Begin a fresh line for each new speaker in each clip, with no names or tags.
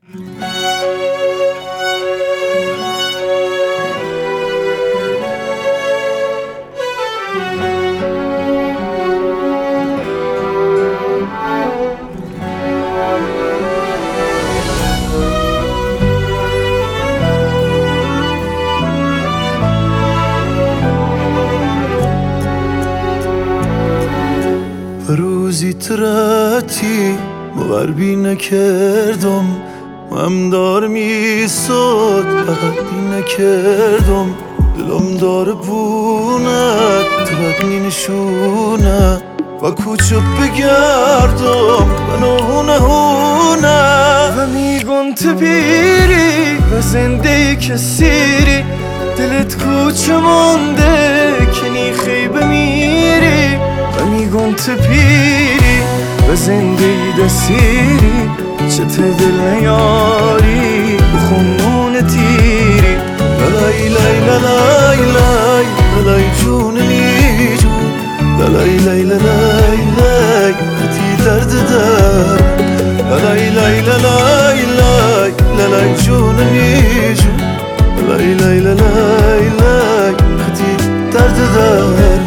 روزی ترتی باور نکردم مهم دار میساد فقط بی نکردم دلم داره بونت تو می نشونه و کوچه بگردم و نهونه و میگن تو بیری و زنده کسیری دلت کوچه مانده که نیخی بمیری و میگن تو پیری و زنده دستیری چه دل نیاری بخونون تیری لالای لای لالای لای لالای جوننی جون لالای لای لالای لای خطی درد در لالای لای لالای لای لالای جوننی جون لالای لای لالای لای خطی درد در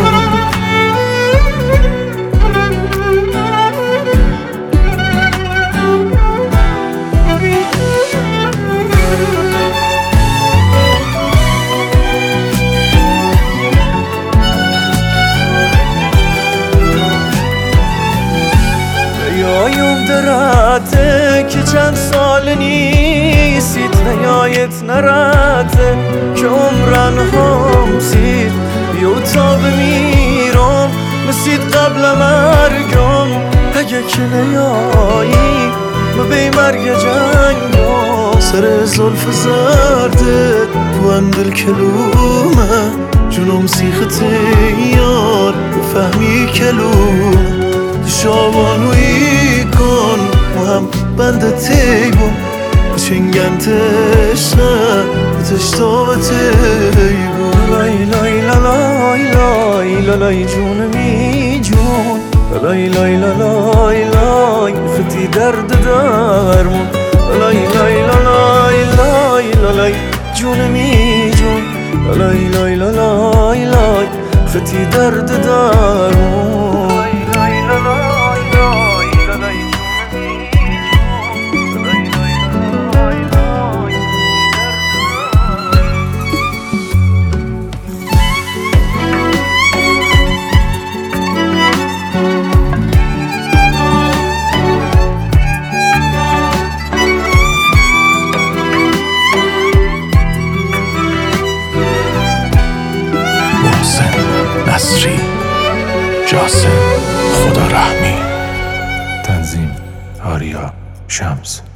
نراته که چند سال نیستید نیایت نراته که عمرن هم سید بیو تا بمیرم مسید قبل مرگم اگه که نیایی و بی مرگ جنگم سر زلف زردت تو اندل کلومه جونم سیخت یار بفهمی کلومه شابانویی کن مهم بنده تیبون بچنگن تشنه بتشتا تیبون لای لای لای لای لای جونمی جون لای لای لای لای خطی درد درمون لای لای لای لای لای جونمی جون لای لای لای لای خطی درد درمون
نصری جاسم خدا رحمی تنظیم آریا شمس